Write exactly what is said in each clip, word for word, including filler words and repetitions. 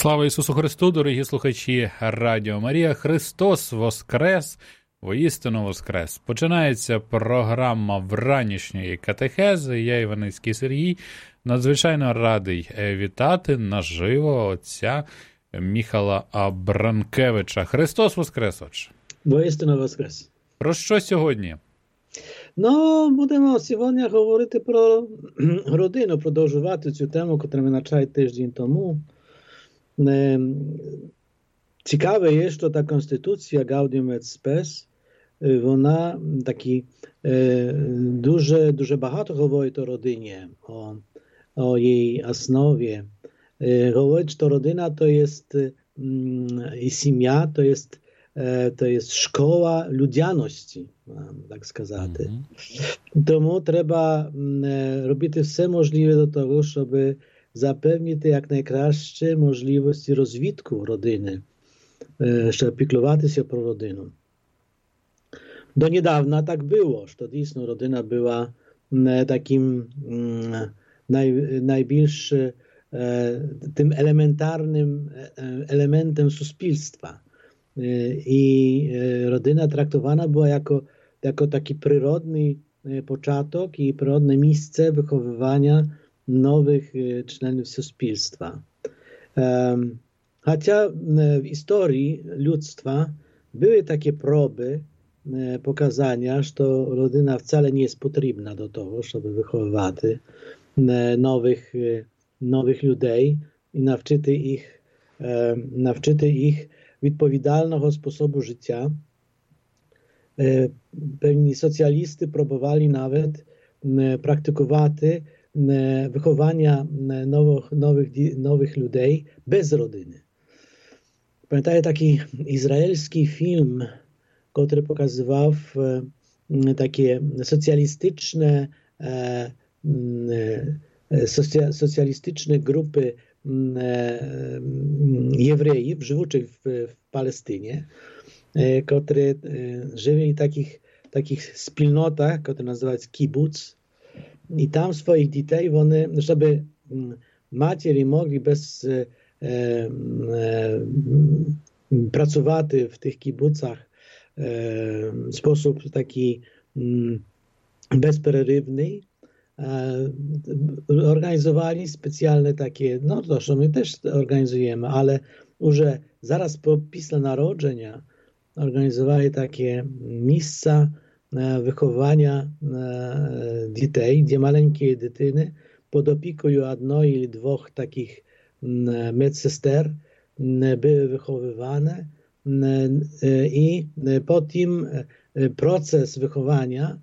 Слава Ісусу Христу, дорогі слухачі Радіо Марія. Христос воскрес, воістину воскрес. Починається програма вранішньої катехези. Я, Іваницький Сергій, надзвичайно радий вітати наживо отця Міхала Абранкевича. Христос воскрес, отче. Воістину воскрес. Про що сьогодні? Ну, будемо сьогодні говорити про родину, продовжувати цю тему, яку ми почали тиждень тому. Цікаве є, що та Конституція Gaudium et Spes, вона такі дуже, дуже багато говорить о родині, о, о її основі. Говорить, що родина то є і сім'я, то є to jest szkoła ludzianości, tak сказати. Mm-hmm. Тому треба робити все можливе до того, щоб запевнити якнайкраще можливості розвитку родини, щоб піклуватися про родину. Донедавна так було, що дійсно родина була таким най, найбільш тим елементарним елементом суспільства. I rodzina traktowana była jako, jako taki przyrodni początek i przyrodne miejsce wychowywania nowych członków społeczeństwa. Chociaż w historii ludztwa były takie próby pokazania, że rodzina wcale nie jest potrzebna do tego, żeby wychowywać nowych, nowych ludzi i nauczyć ich, nauczyć ich відповідального способу життя. Певні соціалісти пробували навіть практикувати виховання нових, нових, нових людей без родини. Пам'ятаю такий ізраїльський фільм, який показував таке соціалістичне, соціалістичні групи Jewreji żyjących w, w Palestynie, które żyli w takich, takich wspólnotach, które nazywa się kibuc. I tam swoich dzieci, one, żeby matki mogli bez e, e, pracować w tych kibucach e, w sposób taki m, bezprzerywny, organizowali specjalne takie, no to, że my też organizujemy, ale już zaraz po pisle narodzenia organizowali takie miejsca wychowania dzieci, gdzie maleńkie dziewczyny pod opieką jednej ili dwóch takich medsester były wychowywane i po tym proces wychowania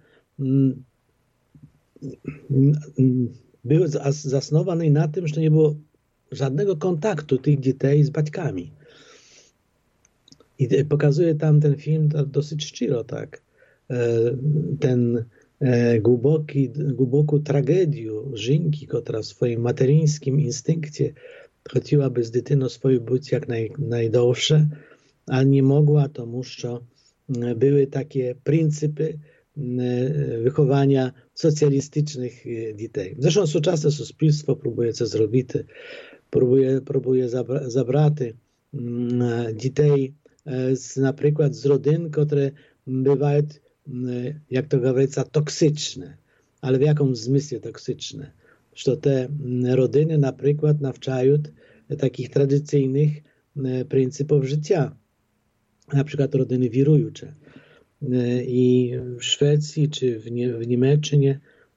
był zasnowany na tym, że nie było żadnego kontaktu tych dzieci z baćkami. I pokazuje tam ten film dosyć szczero, tak, ten głęboki, głęboką tragedię żynki, która w swoim materińskim instynkcie chciałaby z dziewczyną swoją być jak naj, najdłuższe, ale nie mogła, to że były takie pryncypy wychowania socjalistycznych dzieci. Zresztą współczesne społeczeństwo próbuje co zrobić, próbuje, próbuje zabra, zabrać dzieci z, na przykład z rodzin, które bywają, jak to говорится, toksyczne. Ale w jakim zmysle toksyczne? Że te rodziny na przykład nauczają takich tradycyjnych pryncypów życia. Na przykład rodziny wirujące. I w Szwecji czy w, Nie- w Niemczech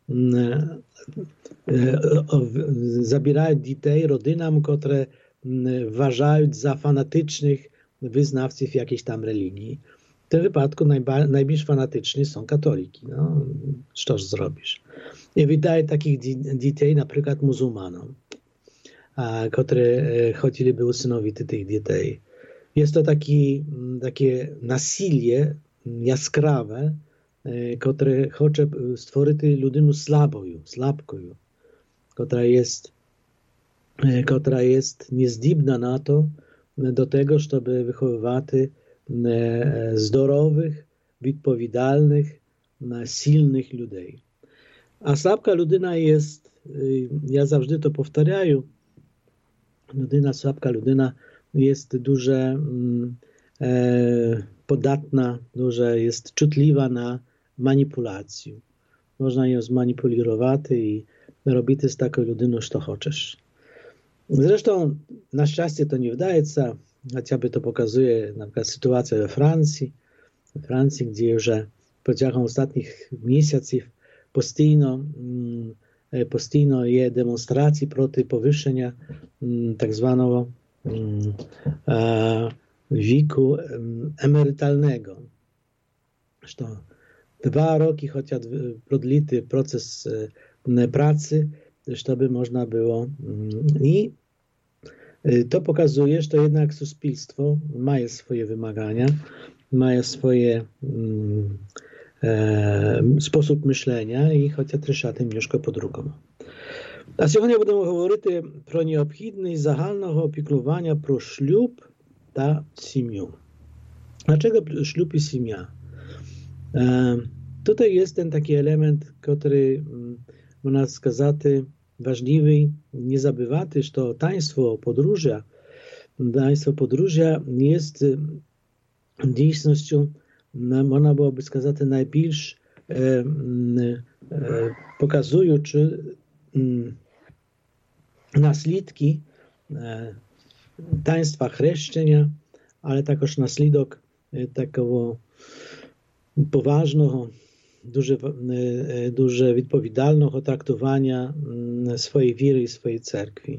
zabierają dzieci rodzinom, które uważają za fanatycznych wyznawców jakiejś tam religii. W tym wypadku najba- najbardziej fanatyczni są katoliki. No, cóż zrobisz? I wydaje takich dzieci na przykład muzułmanom, które chcieliby usynowić tych dzieci. Jest to taki, takie nasilie jaskrawe, które chce stworzyć ludину słabою, słabkою, która jest, która jest niezdібна na to, do tego, żeby wychowywać zdrowych, odpowiedzialnych, silnych ludzi. A słabka ludyna jest, ja zawsze to powtarzam, Людина, слабка людина jest дуже e, podatna, дуже jest чутлива na manipulację. Można ją zmanipulować i robić z taką ludyną, co chcesz. Zresztą, na szczęście to nie wydaje się, chociażby to pokazuje na przykład sytuacja we Francji, we Francji, gdzie już протягом ostatnich miesięcy постійно, постійно є демонстрації проти повищення так званого wieku emerytalnego. Что dwa roki chociaż prodlity proces pracy, żeby można było. I to pokazuje, że jednak społeczeństwo ma swoje wymagania, ma swoje e, sposób myślenia i chociaż trzeba tym troszkę по-другому. А сьогодні будемо говорити про необхідність загального опікування про шлюб та сім'ю. Dlaczego ślub i семья? E, tutaj jest ten taki element, który można сказать ważliwy, nie zabywać, że to taństwo podróża, taństwo podróża jest дійсністю, można byłoby сказать, najbliż e, e, pokazujący naslідки e, taństwa chrzczenia, ale також наслідок такого поважного, дуже, дуже відповідального трактування своєї віри і своєї церкви.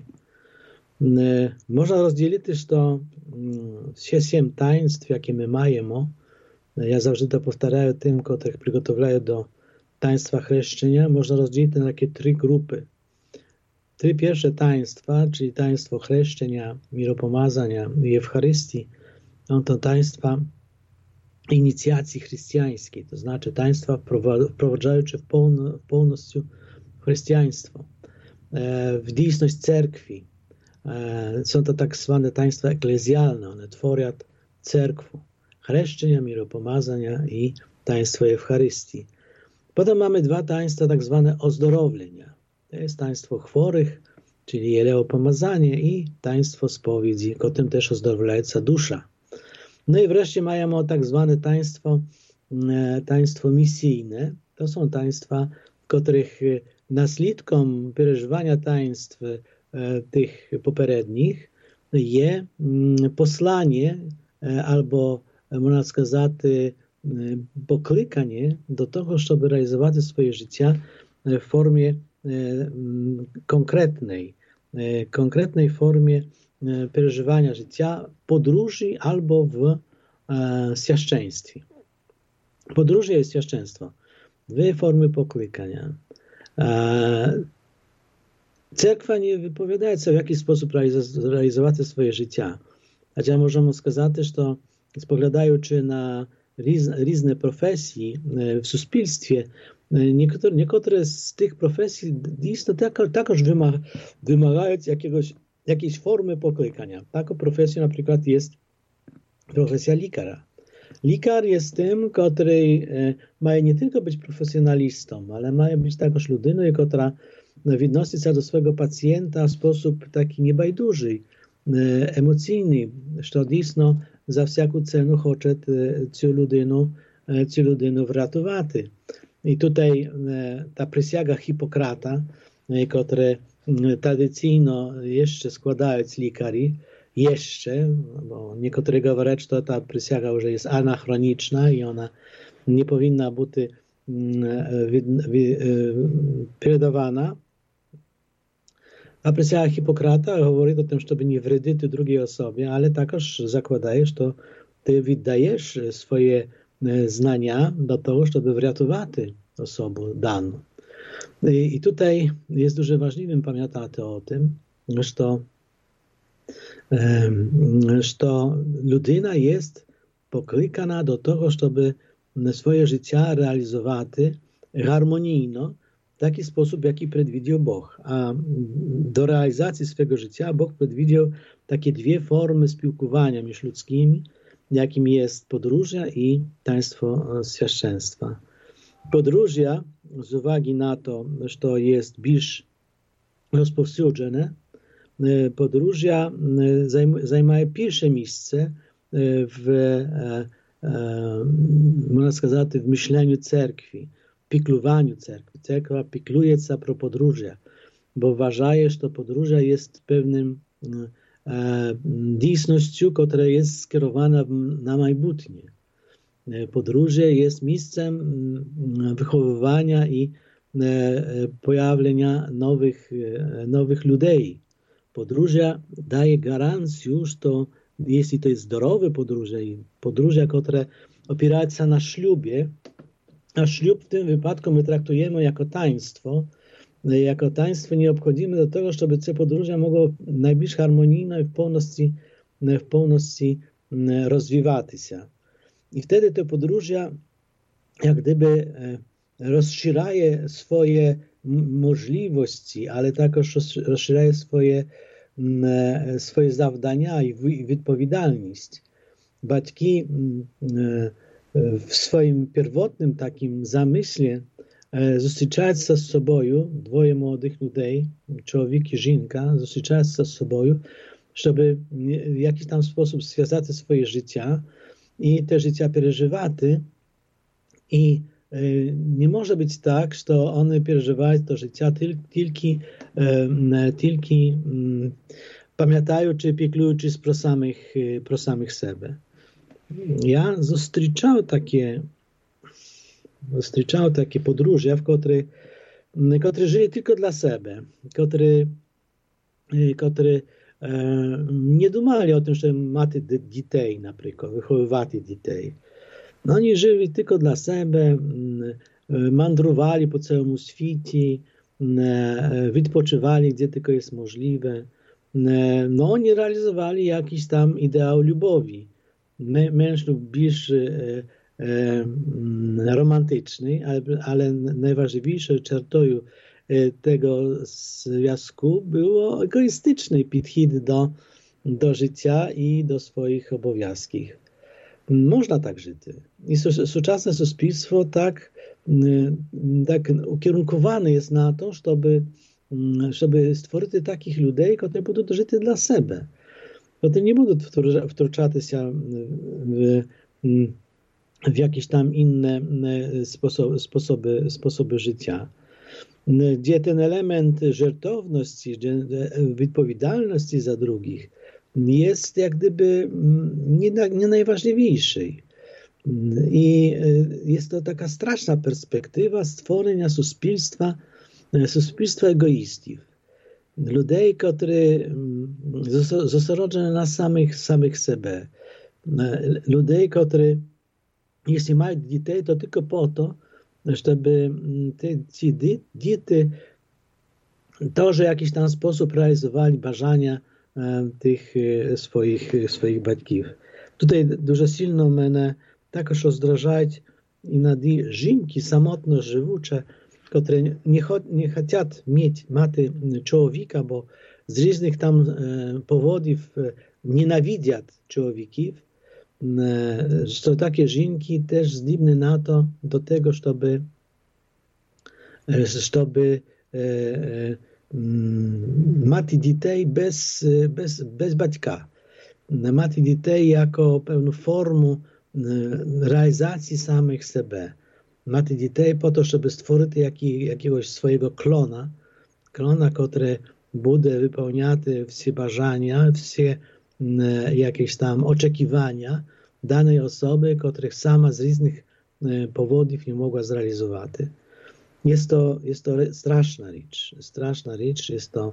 Можна розділити, що всі сім таїнств, які ми маємо, я завжди to повторяю тим, котрих приготовляю до таїнства хрещення, можна розділити на такі три групи. Три pierwsze taństwa, czyli taństwo chrzczenia, miropomazania i Eucharystii, to taństwa inicjacji chrześcijańskiej, to znaczy taństwa wprowadzające w pełności chrześcijaństwo, w dійсність cerkwi. Są to tak zwane taństwa eklezjalne, one tworzą cerkwu, chrzczenia, miropomazania i taństwo Eucharystii. Potem mamy dwa taństwa tak zwane ozdrowienia. To jest taństwo chorych, czyli jeleopomazanie i taństwo spowiedzi, którym też ozdrowляется dusza. No i wreszcie mamy tak zwane taństwo, taństwo misyjne. To są taństwa, których naslідком przeżywania taństw tych poprzednich jest posłanie albo, można сказать, poklykanie do tego, żeby realizować swoje życie w formie konkretnej, konkretnej formie przeżywania życia, podróży albo w e, świadczeństwie. Podróże jest świadczeństwo. Dwie formy poklykania. E, cerkwa nie wypowiada się, w jaki sposób realizować swoje życie. Chociaż możemy сказать, że spoglądając na różne profesje w społeczeństwie, niektóre, niektóre z tych profesji także wymagają jakiegoś jakiejś formy poklykania. Taką profesją na przykład jest profesja lekarza. Lekarz jest tym, który ma nie tylko być profesjonalistą, ale ma być także ludyną, która odnosi się do swojego pacjenta w sposób taki niebajduży, emocjonalny, że dійсно za wszelką cenę chce tę ludynę, tę ludynę wratować. I tutaj ta przysięga Hipokrata, które tradycyjnie jeszcze składają lekarze, jeszcze, bo niektórzy mówią, że ta przysięga już jest anachroniczna i ona nie powinna być передавана. A przysięga Hipokrata mówi o tym, żeby nie wredzić drugiej osobie, ale także zakładaje, że ty wydajesz swoje znania do tego, żeby wratować osobę daną. I tutaj jest дуже важливим пам'ятати o tym, że, że ludyna jest poklykana do tego, żeby swoje życie realizować harmonijno, w taki sposób, jaki przewidział Bóg. A do realizacji swojego życia Bóg przewidział takie dwie formy spółkowania międzyludzkimi, jakim jest podróża i taństwo świadczeństwa. Podróża, z uwagi na to, że jest bliż rozpowszechnione, подружжя займає перше місце в, можна сказати, в мишленню церкви, піклуванню церкви. Церква піклується про подружжя, бо вважає, що подружжя є певним дійсністю, яка є скерована на майбутнє. Подружжя є місцем wychowywania i pojawienia nowych, nowych ludzi. Podróża daje gwarancję, że jeśli to jest zdrowe podróże i podróże, które opierają się na ślubie, a ślub w tym wypadku my traktujemy jako taństwo, jako taństwo nie obchodzimy do tego, żeby te podróże mogło najbliżej harmonijnie i w pełności, w pełności rozwijać się. I wtedy te podróża jak gdyby rozszerzają swoje możliwości, ale także rozszerzają swoje, swoje zadania i odpowiedzialność. Batki w swoim pierwotnym takim zamyśle zostrzegają się z sobą, dwoje młodych ludzi, człowiek i żonka, zostrzegają się z sobą, żeby w jakiś tam sposób związać swoje życie i te życia przeżywać. I nie może być tak, że one przeżywają to życie tylko, tylko pamiętają, czy pieklują, czy pro samych, pro samych siebie. Ja zostrzegał takie, zostrzegał takie podróże, w których, które żyli tylko dla siebie, które, które nie dumali o tym, że mają dzieci, na przykład, wychowywać dzieci. No, oni żyli tylko dla siebie, mandrowali po całym świecie, wypoczywali gdzie tylko jest możliwe. No, oni realizowali jakiś tam ideał lubowi. Męż lub bliższy romantyczny, ale, ale najważniejszą czertą tego związku było egoistyczny podchód do, do życia i do swoich obowiązków. Można tak żyć. I współczesne społeczeństwo tak, tak ukierunkowane jest na to, żeby, żeby stworzyć takich ludzi, którzy będą żyć dla siebie. Którzy nie będą wtrącać się w, w jakieś tam inne sposoby, sposoby, sposoby życia. Gdzie ten element żertowności, odpowiedzialności za drugich jest jak gdyby nie, nie najważniejszy. I jest to taka straszna perspektywa stworzenia społeczeństwa, społeczeństwa egoistów. Ludzi, którzy zostaną na samych, samych siebie. Ludzi, którzy jeśli mają dzieci, to tylko po to, żeby te dzieci też w jakiś tam sposób realizowali marzenia tych swoich, swoich батьків. Tutaj дуже сильно мене також роздражають іноді жінки самотно живучі, які не, не хочуть мати чоловіка, бо з різних там поводів ненавидять чоловіків, що такі жінки теж здібні на то, до того, щоб, щоб mati dzieci bez, bez, bez baćka. Mati dzieci jako pewną formę realizacji samych siebie. Mati dzieci po to, żeby stworzyć jaki, jakiegoś swojego klona, klona, który będzie wypełniać wszystkie marzenia, wszystkie jakieś tam oczekiwania danej osoby, których sama z różnych powodów nie mogła zrealizować. Jest to, jest to straszna rzecz, straszna rzecz, jest to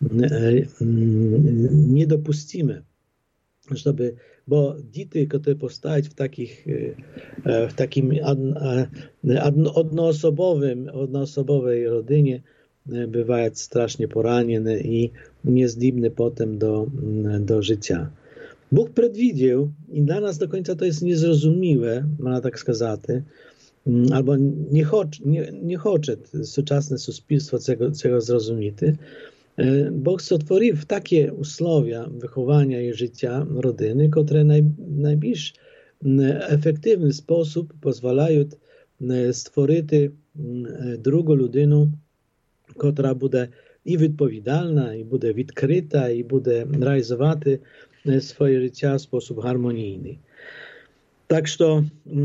niedopuścime, żeby, bo dzieci, które powstają w takich, w takim jednoosobowym, jednoosobowej rodzinie, bywają strasznie poranione i niezdolne potem do, do życia. Bóg przewidział i dla nas do końca to jest niezrozumiałe, można tak сказать, albo nie chce, nie, nie chce współczesne społeczeństwo tego, tego zrozumieć. Bóg stworzył takie usłowia wychowania i życia rodziny, które naj, najbardziej efektywny sposób pozwalają stworzyć drugą ludzinę, która będzie і відповідальна, і буде відкрита, і буде реалізувати своє життя в спосіб гармонійний. Так що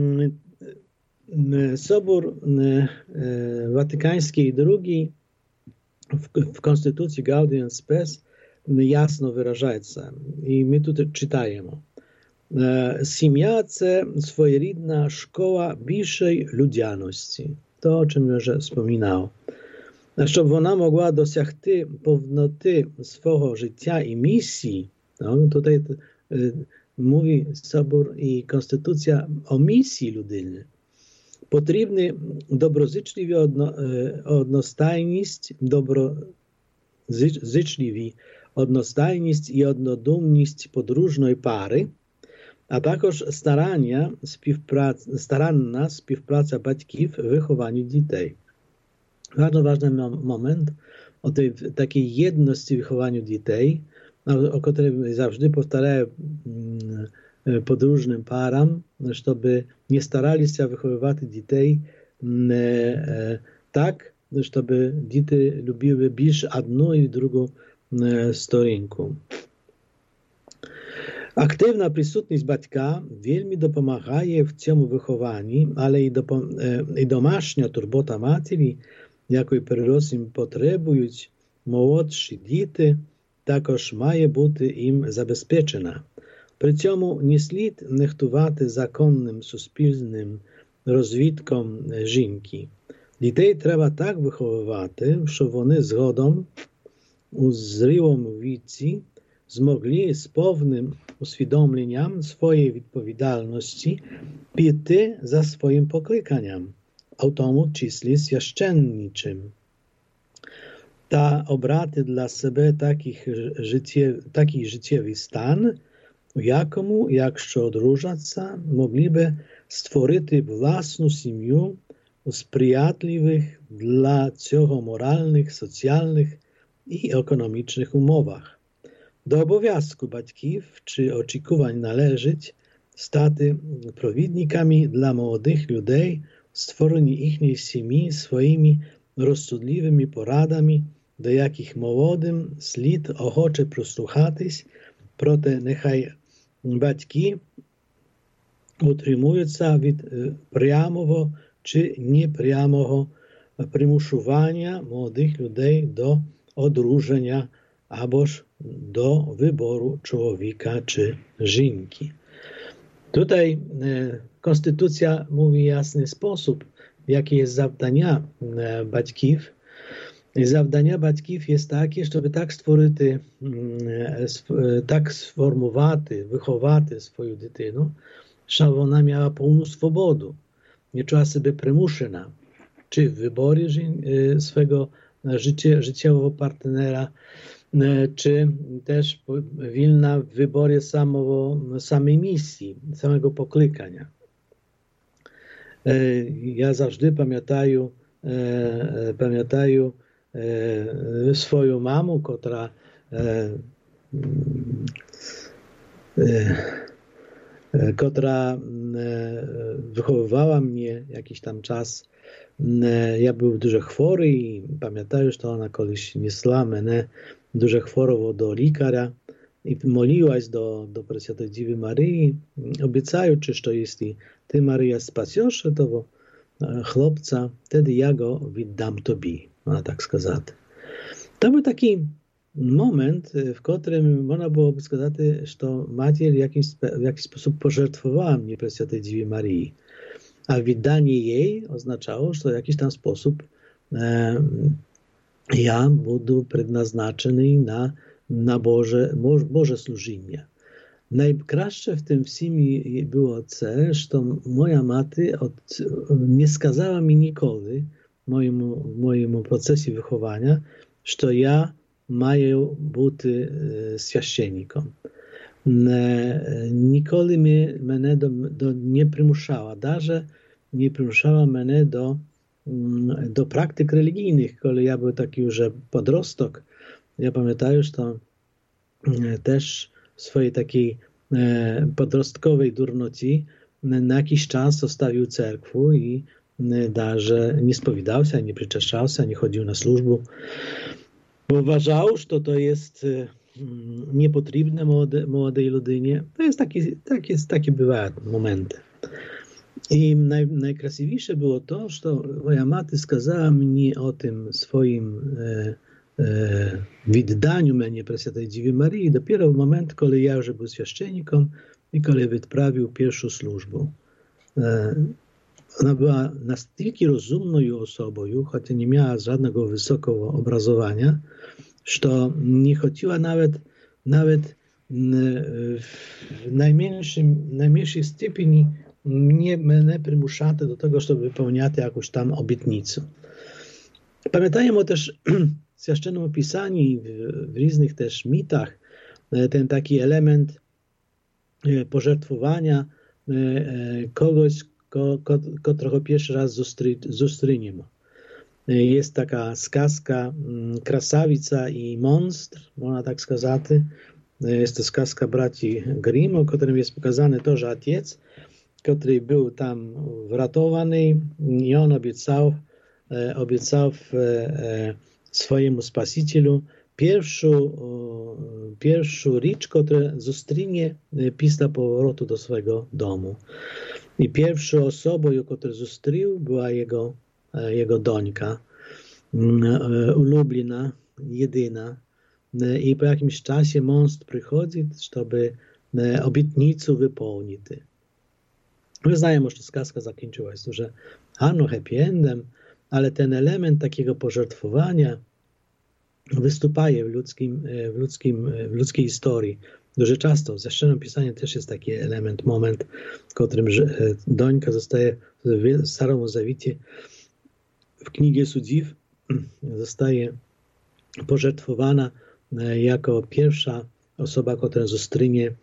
Собór Watykański drugi w Konstytucji Gaudium et Spes jasno wyrażaється. І ми тут читаємо. Сім'я – це своєрідна школа більшої людяності. То, о czym вже wspominał. Щоб вона могла досягти повноти свого життя і місії, no, tutaj mówi Sobór i Konstytucja o misji людини, потрібні доброзичливі одно, одностайність, доброзичливі одностайність і однодумність подружної пари, а також старання, співпраця, старанна співпраця батьків в вихованні дітей. Bardzo ważny moment o tej takiej jedności w wychowaniu dzieci, o której zawsze powtarzam podróżnym param, żeby nie starali się wychowywać dzieci tak, żeby dzieci lubiły bільше одну і другу сторінку. Активна присутність батька вельми допомагає в цьому вихованні, але і, і домашня турбота матері, якої передусім потребують молодші діти, також має бути їм забезпечена. При цьому не слід нехтувати законним суспільним розвитком жінки. Дітей треба так виховувати, щоб вони згодом у зрілому віці змогли з повним усвідомленням своєї відповідальності піти за своїм покликанням, а в тому числі священничим, та обрати для себе таких життєв, такий життєвий стан, у якому, якщо одружаться, могли би створити власну сім'ю у сприятливих для цього моральних, соціальних і економічних умовах. До обов'язку батьків чи очікувань належить стати провідниками для молодих людей в створенні їхньої сім'ї своїми розсудливими порадами, до яких молодим слід охоче прислухатись, проте нехай батьки утримуються від прямого чи непрямого примушування молодих людей до одруження або ж до вибору чоловіка чи жінки. Tutaj Konstytucja mówi w jasny sposób, jakie jest завдання батьків. І завдання батьків є таке, щоб так створити, так сформувати, виховати свою дитину, щоб вона мала повну свободу, nie czuła себе примушена, czy w wyborze swego życie, życiowego partnera, czy też wilna w wyborze samego, samej misji, samego poklykania. Ja zawsze pamiętam, pamiętam swoją mamę, która która wychowywała mnie jakiś tam czas. Ja był dużo chory i pamiętam, że ona kiedyś niesła mnie dużo chorowo do lekarza i modliła się do, do Prесвятої Діви Марії, обіцяючи, що якщо ти, Марія, спасеш того хлопця, тоді я його віддам тобі, можна так сказати. To był taki moment, w którym można byłoby сказати, że Maciej w jakiś, w jakiś sposób pożertwowała mnie Prесвятої Діви Марії. A wydanie jej oznaczało, że w jakiś tam sposób e, ja będę przeznaczony na, na Boże, Boże służenie. Najkraszcze w tym wszystkim było to, że moja maty od, nie skazała mi nigdy w mojemu, mojemu procesie wychowania, że ja maję być święcennikiem. Nikoли mnie do, do nie przymuszała, даже nie przymuszała mnie do, do praktyk religijnych. Kiedy ja był taki już podrostok, ja pamiętam, że to też w swojej takiej podrostkowej durnoci na jakiś czas zostawił cerkwu i даже nie spowiadał się, nie przyczeszał się, nie chodził na służbę. uważał, że to, to jest niepotrzebne młode, młodej ludynie. To jest taki, tak jest, takie bywają momenty. I naj, najkrasiwsze było to, że moja maty skazała mnie o tym swoim e, e, widdaniu mnie Preswiętej Dziewi Maryi dopiero w moment, kiedy ja już był święcennikiem i kiedy wyprawił pierwszą służbę. E, ona była na tyle rozumną osobą, chociaż nie miała żadnego wysokiego obrazowania, że nie chodziła nawet, nawet w najmniejszym, najmniejszej stopniu nie mnie przymuszała do tego, żeby wypełniać jakąś tam obietnicę. Pamiętajmy też w Świętym Pisaniu, w, w różnych też mitach, ten taki element pożertwowania kogoś, ko, ko, którego pierwszy raz zustryniemy. Jest taka skazka Krasawica i Monstr, można tak сказать. Jest to skazka braci Grimm, w którym jest pokazane to, że ojciec, który był tam wratowany i on obiecał, obiecał swojemu Spasicielu pierwszą, pierwszą rzecz, którą zustrynie pisla powrotu do swojego domu. I pierwszą osobą, którą zustrył, była jego, jego dońka, ulubiona, jedyna. I po jakimś czasie monstr przychodzi, żeby obietnicę wypełnić. My znamy, że skazka zakończyła się, że ano happy endem, ale ten element takiego pożertwowania występuje w, ludzkim, w, ludzkim, w ludzkiej historii. Dużo często w Świętym Pisaniu też jest taki element, moment, w którym dońka zostaje w Starym Zawicie w Księdze Cudzów zostaje pożertwowana jako pierwsza osoba, która zustrynie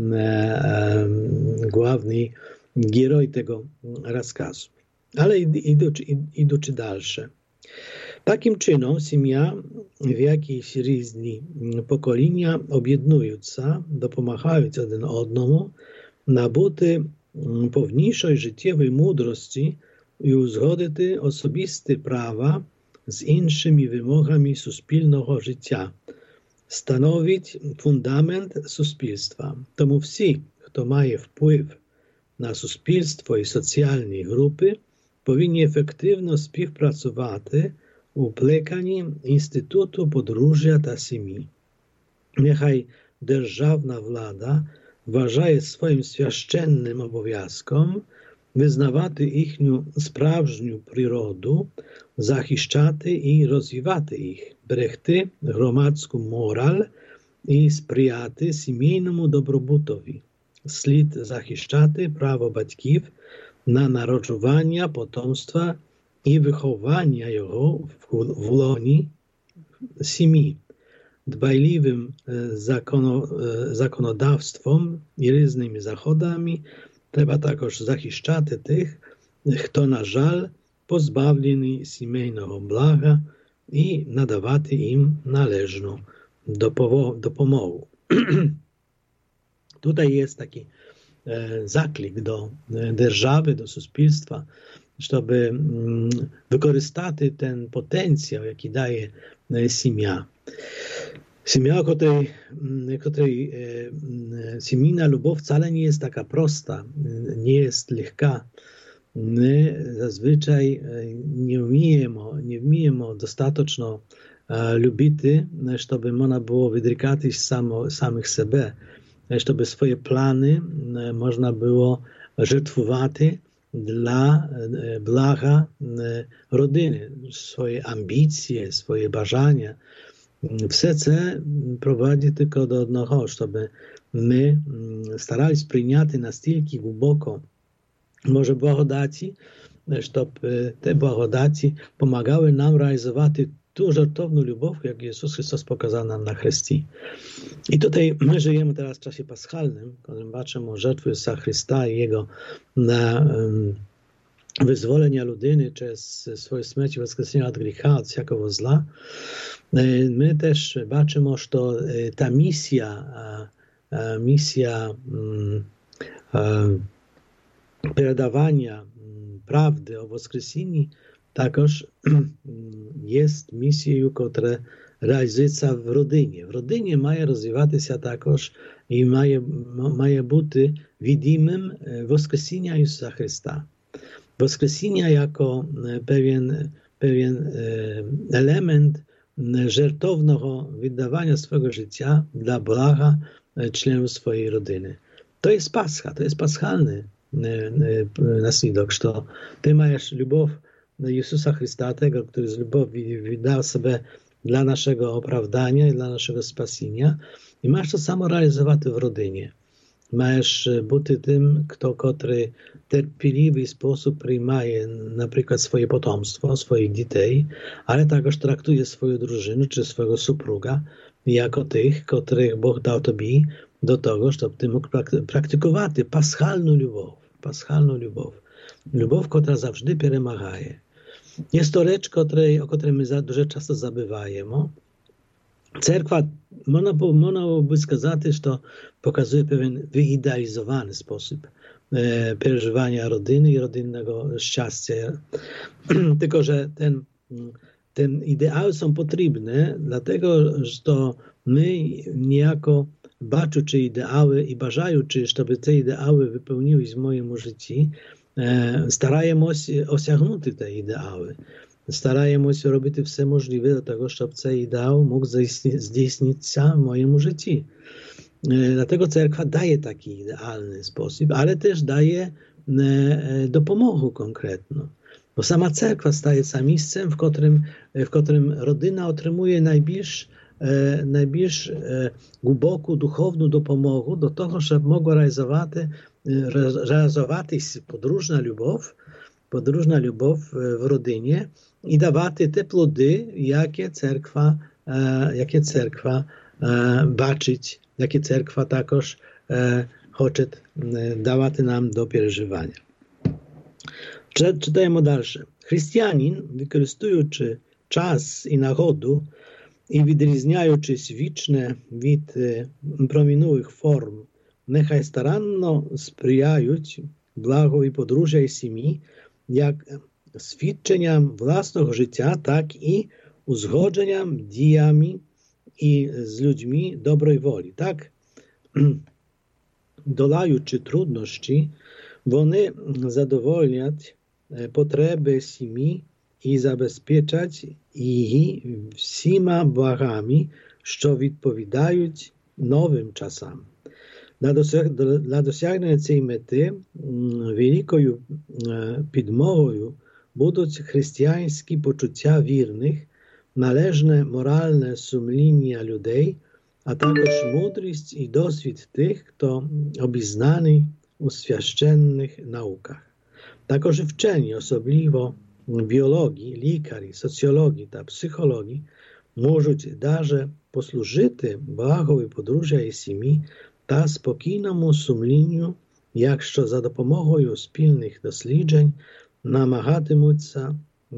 główny heroj tego rozkazu. Ale idąc, idąc dalsze. Takim czynem семья w jakiejś różni pokolenia objednując się, dopomagając jeden odnemu, nabyty pewniejszej życiowej mądrości i uzgodnić osobiste prawa z innymi wymogami suspilnego życia, stanowić fundament suspilstwa. Tomu wszyscy, kto mają wpływ na suspilstwo i socjalne grupy, powinni efektywnie współpracować u plekaniu Instytutu Podróżia ta Семьи. Niechaj державna władza uważaje swoim święconym obowiązkiem wyznawać ich sprawdzną przyrodę, zachiszczać i rozwijać ich, brechty gromadzką moral i sprzyjać семейному dobrobytowi. Slid zachiszczać prawo батьків na narodzowanie potomstwa i wychowania jego w łonie семьи. Dbajliwym zakono, zakonodawstwem i różnymi zachodami trzeba także zachiszczać tych, kto na żal pozbawieni семейного blaga i nadawać im należną dopomogę. Tutaj jest taki zaklik do держаwy, do suspilstwa, żeby wykorzystać ten potencjał, jaki daje семья. Семья, której, której семейna любов wcale nie jest taka prosta, nie jest lekka. My zazwyczaj nie umiemy, nie umiemy dostatecznie lubić, żeby można było wydrykać samo, samych siebie, żeby swoje plany można było żertwować dla blaga rodziny, swoje ambicje, swoje bажання. Wszystko prowadzi tylko do jednego, żeby my starali się przyjąć na tyle głęboko może błagodaci, żeby te błagodaci pomagały nam realizować tą żartowną любов, jak Jezus Chrystus pokazał nam na chrzcie. I tutaj my żyjemy teraz w czasie paschalnym, kiedy patrzymy żertwy Jezusa Chrysta i Jego na um, wyzwolenia ludyny przez swoje śmierć i wskrzeszenia od grzechu, od wszelkiego zła. My też patrzymy, że to ta misja, misja um, um, передавання prawdy o wskrzesieniu także jest misją, która реалізується в родині. В родині має розвиватися також і має, має бути відімим Воскресіння Ісуса Христа. Воскресіння jako pewien, pewien element żertownego wydawania swojego życia dla blaga członków swojej rodziny. To jest Pascha, to jest paschalny naslідок, що ти маєш любов до Ісуса Христа, tego, który z любові віддав себе dla naszego opravdania i dla naszego spasienia i masz to samo realizować w rodzinie. Маєш бути тим, хто котрий терпеливий спосіб приймає, наприклад, своє потомство, своїх дітей, але також трактує свою дружину чи свого супруга як тих, котрих Бог дав тобі до того, щоб ти мог практикувати пасхальну любов. Пасхальну любов. Любов, котра завжди перемагає. Є то реч, котрий, о котрій ми дуже часто забуваємо. Церква, можна, можна би сказати, що показує pewien wyidealizowany sposób e, przeżywania rodziny i rodzinnego szczęścia. Tylko, że ten, ten ideały są potrzebne, dlatego, że my niejako bacząc ideały i bажаючи, żeby te ideały wypełniły w moim życiu, e, starajmy osiągnąć te ideały. Стараємося робити все можливе для того, щоб цей ідеал мог здійснитися в моєму житті. Dlatego церква дає такий ідеальний спосіб, але теж дає допомогу конкретно. Бо сама церква стається місцем, в котрим, в котрим родина отримує найбільш, найбільш глибоку духовну допомогу до того, щоб могла реалізувати, реалізуватись подружна любов, подружна любов в родині і давати те плоди, які церква, які церква бачить, які церква також хоче давати нам до переживання. Czytajmy dalsze. Chrześcijanin, wykorzystujący czas i nagodu i відрізняючись вічне від промінливих форм, нехай старанно сприяють благові подружжя і сім'ї, як свідченням власного життя, так і узгодженням діями і з людьми доброї волі. Так, долаючи труднощі, вони задовольнять потреби сім'ї і забезпечать її всіма благами, що відповідають новим часам. Для досягнення цієї мети великою підмогою будуть християнські почуття вірних, належне моральне сумління людей, а також мудрість і досвід тих, хто обізнаний у священних науках. Також вчені, особливо біологи, лікарі, соціологи та психологи, можуть даже послужити благові подружжя і сім'ї та спокійному сумлінню, якщо за допомогою спільних досліджень намагатимуться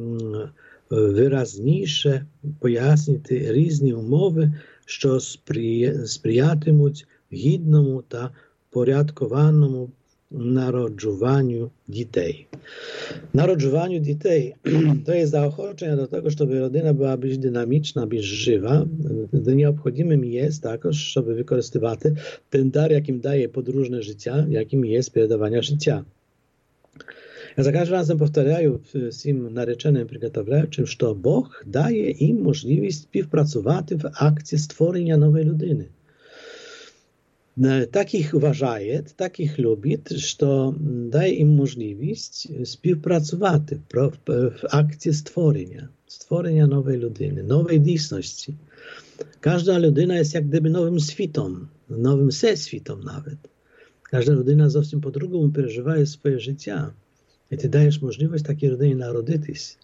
виразніше пояснити різні умови, що сприятимуть гідному та порядкованому narodzowaniu dzieci. Narodzowaniu dzieci to jest zaochoczenie do tego, żeby rodzina była być dynamiczna, być żywa. Nieobchodimym jest także, żeby wykorzystywać ten dar, jakim daje podróżne życia, jakim jest передавання życia. Ja za każdym razem powtarzam swoim narzeczonym przygotowawczym, że Bóg daje im możliwość współpracować w akcji stworzenia nowej ludziny. Takich uważaje, takich lubi, że daje im możliwość współpracować w akcji stworzenia, stworzenia nowej ludziny, nowej dійсності. Każda ludyna jest jak gdyby nowym świtom, nowym всесвітом nawet. Każda ludyna zupełnie po drugому przeżywa swoje życie. I ty dajesz możliwość takiej rodzinie narodzić.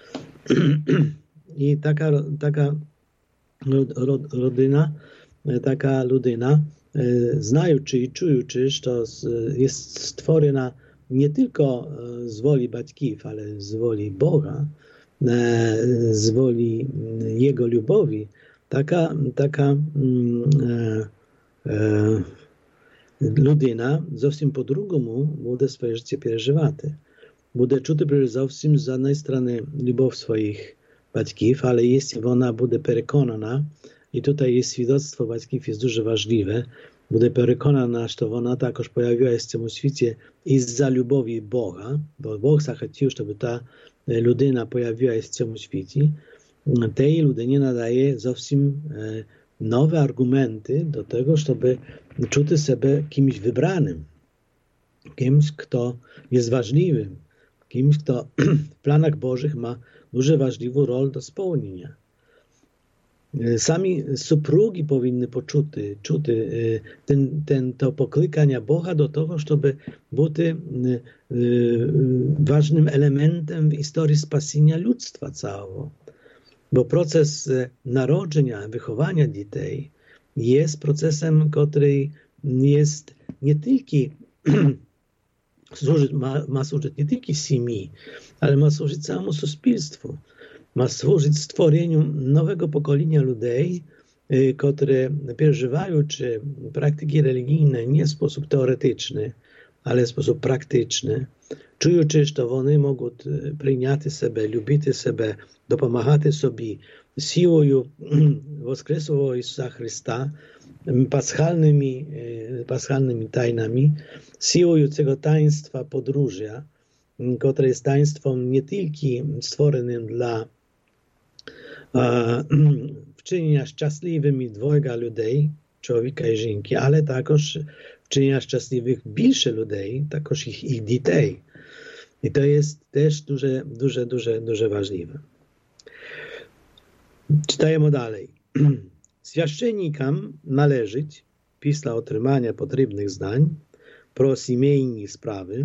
I taka, taka rodzina, taka ludyna, знаючи і чуючи, що є створена не тільки з волі батьків, але з волі Бога, з волі Його любові, така, така е, е, людина зовсім по-другому буде своє життя переживати. Буде чути зовсім з однієї сторони любов своїх батьків, але якщо вона буде переконана, і тут є свідоцтво батьків є дуже важливе, буде переконана, що вона також появилася в цьому світі із-за любові Бога, бо Бог захотів, щоб та людина появилася в цьому світі, tej людині надає зовсім нові аргументи до того, щоб чути себе кимось вибраним, kimś, kto jest ważliwym, kimś, kto w planach Bożych ma дуже важливу роль до spełnienia. Самі супруги повинні почути, чути ten, ten, to poklикання Boga do tego, żeby бути ważnym elementem w historii spasienia ludztwa całego. Bo proces narodzenia, wychowania dzieci jest procesem, który jest nie tylko służyć, ma, ma służyć nie tylko семьи, ale ma służyć całemu suspilstwu. Ma służyć stworzeniu nowego pokolenia ludzi, które przeżywają czy praktyki religijne nie w sposób teoretyczny, ale w sposób praktyczny. Czują, że one mogą przyjąć siebie, lubić siebie, dopomagać sobie siłą Woskresowego Jezusa Chrysta, paschalnymi, paschalnymi tajnami, siłą tego taństwa podróża, które jest taństwem nie tylko stworzonym dla wczynienia szczęśliwymi dwojga ludzi, człowieka i żonki, ale także wczynienia szczęśliwych więcej ludzi, także ich, ich dzieci. I to jest też duże, duże, duże, duże ważliwe. Czytajmy dalej. Święcennikom należy, pisla otrzymania potrzebnych zdań, pro семейні sprawy,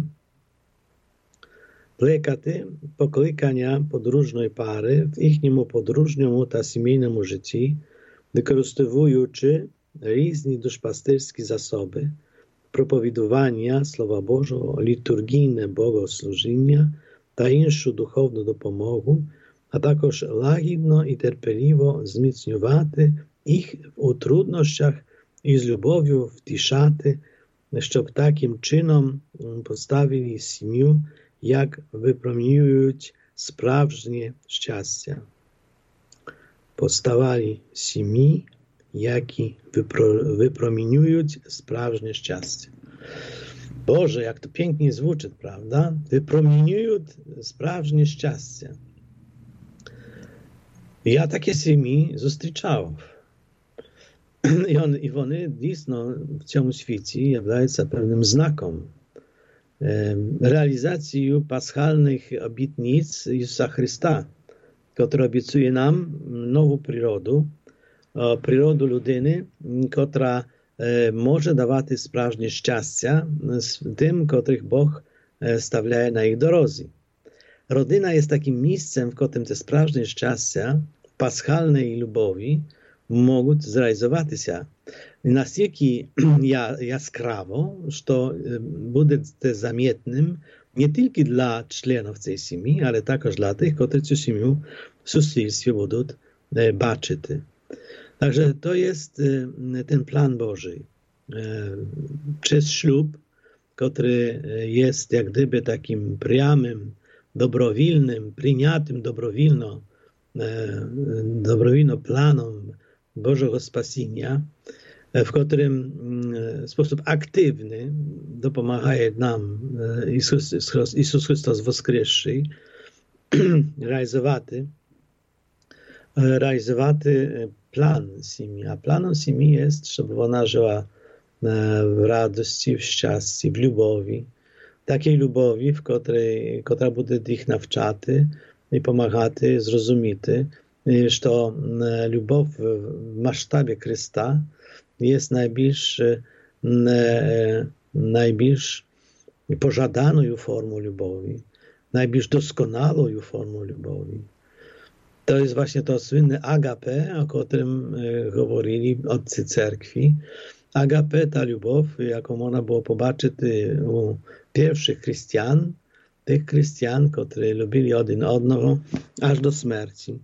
pлекати покликання подружної пари в їхньому подружньому та сімейному житті, використовуючи різні душпастирські засоби, проповідування Слова Божого, літургійне богослужіння та іншу духовну допомогу, а також лагідно і терпеливо зміцнювати їх у труднощах і з любов'ю втішати, щоб таким чином поставили сім'ю, як випромінюють справжнє щастя. Поставали сім'ї, які випромінюють справжнє щастя. Boże, jak to pięknie звучит, prawda? Wypromieniują справжнє szczęście. Ja takie сім'ї зустрічав. I, on, I one dійсно в цьому світі являються pewnym znakom realizacji paschalnych obietnic Jezusa Chrysta, który obiecuje nam nową przyrodę, przyrodę ludyny, która może dawać sprażnie szczęścia tym, których Bóg stawia na ich drodze. Rodzina jest takim miejscem, w którym te sprażnie szczęścia, paschalnej lubowi, mogą zrealizować się настільки яскраво, що буде це замітним не тільки для членів цієї сім'ї, але також для тих, які цю сім'ю в суспільстві будуть бачити. Także to jest ten plan Boży. Przez ślub, który jest jak gdyby takim prямym, dobrowilnym, przyjętym dobrowilno, dobrowilno planom Bożego spasienia, w którym w sposób aktywny dopomaga nam Jezus, Jezus Chrystus woskresszy realizować, realizować plan семьи. A planem семьи jest, żeby ona żyła w radości, w szczęściu, w lubowi. Takiej lubowi, w której, która będzie ich nawczać i pomagać zrozumieć, że lubow w masztabie Chrysta jest najbliż, najbliż pożadaną formą lubowi, najbliż doskonałą formą lubowi. To jest właśnie to słynne agape, o którym mówili ojcy cerkwi. Agape, ta lubow, jaką można było zobaczyć u pierwszych chrześcijan, tych chrześcijan, którzy lubili jeden odnogo aż do śmierci.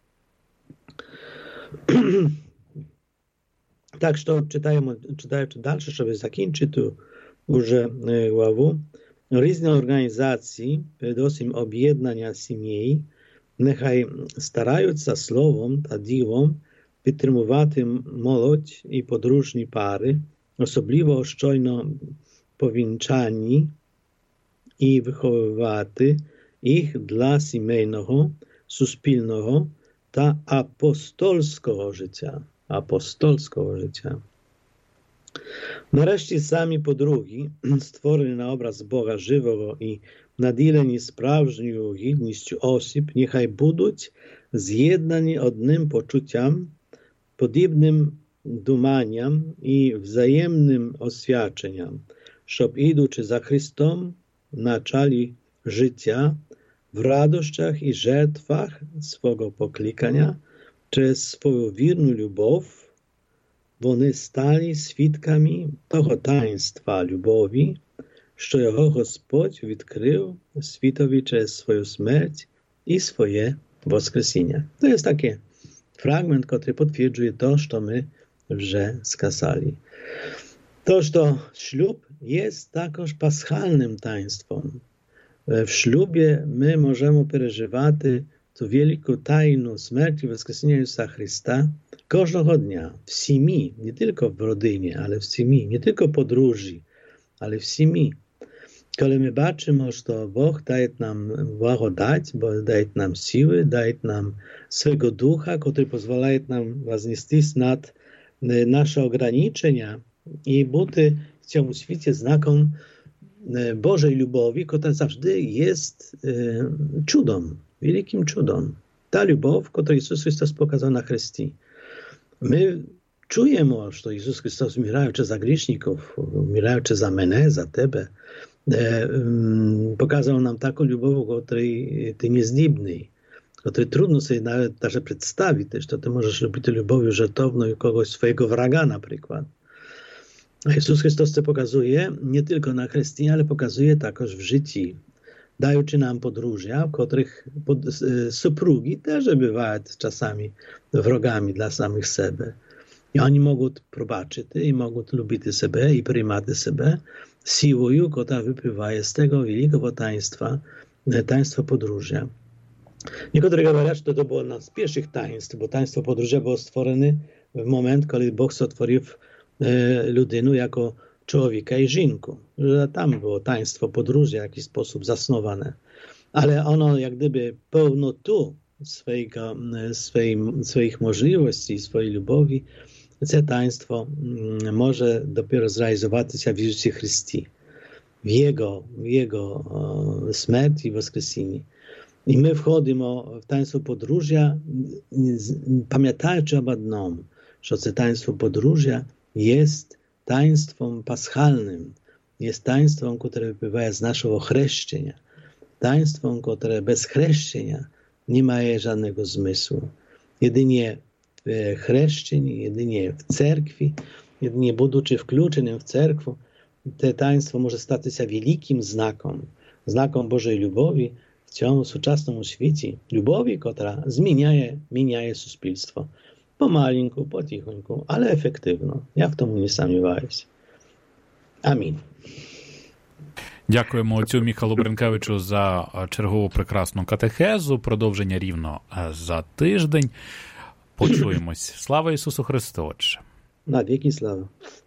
Tak, że czytajmy, czytając dalsze, żeby zakończyć tu już głowę. Różne organizacje, przede wszystkim objednania семей, нехай стараються словом та ділом підтримувати молодь і подружні пари, особливо щойно повінчані, і виховувати їх для сімейного, суспільного та апостольського життя. Апостольського життя. Нарешті самі подруги, створені на образ Бога живого і наділені справжньою гідністю осіб, нехай будуть з'єднані одним почуттям, подібним думанням і взаємним освяченням, щоб, ідучи за Христом на чолі життя, в радощах і жертвах свого покликання, через свою вірну любов, вони стали свідками того таїнства любові, що його Господь відкрив світові через свою смерть і своє воскресіння. To jest taki fragment, który potwierdzuje to, co my вже сказали. To, що шлюб є також пасхальним таїнством. W ślubie my możemy przeżywać tę wielką tajną śmierci i wskrzeszenia Jezusa Chrysta każdego dnia, w семье, nie tylko w rodzinie, ale w семье, nie tylko podróży, ale w семье. Kiedy my baczymy, że Bóg daje nam благодать, bo daje nam siły, daje nam swego ducha, który pozwala nam wznieść nad nasze ograniczenia i być w tym świecie znakiem Bożej lubowi, która zawsze jest e, cudem, wielkim cudem. Ta lubow, którą Jezus Chrystus pokazał na Chrystii. My czujemy, że Jezus Chrystus umierający za grzeszników, umierający za mnie, za Tebe, e, um, pokazał nam taką lubow, której Ty nie zdібний, której trudno sobie nawet даже przedstawić, że Ty możesz lubić tę lubow żartowną i kogoś swojego wraga na przykład. A Jezus Chrystus to pokazuje nie tylko na Chrystii, ale pokazuje także w życiu, dając nam podróżia, w których pod, e, suprugi też bywają czasami wrogami dla samych siebie. I oni mogą probaczyć i mogą lubić siebie i przyjmować siebie siłą, która wypływa z tego wielkiego taństwa, taństwa podróżia. Niektórzy mówią, że to było jedno z pierwszych taństw, bo taństwo podróżia było stworzone w moment, kiedy Bóg stworzył людину jako człowieka i żynku. Że tam było taństwo podróży w jakiś sposób zasnowane. Ale ono jak gdyby pełnotu swojego, swoich, swoich możliwości, swojej lubowi, to taństwo może dopiero zrealizować się w Jezusie Chrystii. W Jego, w Jego śmierci i woskreseniu. I my wchodzimy w taństwo podróżia, pamiętając o jednym, że to taństwo podróżia jest taństwem paschalnym, jest taństwem, które wypływa z naszego chrzeszczenia, taństwem, które bez chrzeszczenia nie ma żadnego zmysłu. Jedynie w chrzeszczeniu, jedynie w cerkwi, jedynie będący wkluczonym w cerkwu, to taństwo może stać się wielkim znakiem, znakiem Bożej lubowi w tym współczesnym świecie, lubowi, która zmienia, zmienia społeczeństwo. Pomalinku, po tichonьку, ale efektywno. Ja w tym nie сомневаюсь. Амінь. Дякуємо отцю Міхалу Бренкевичу за чергову прекрасну катехезу. Продовження рівно за тиждень. Почуємось. Слава Ісусу Христу, Отче. На віки слава.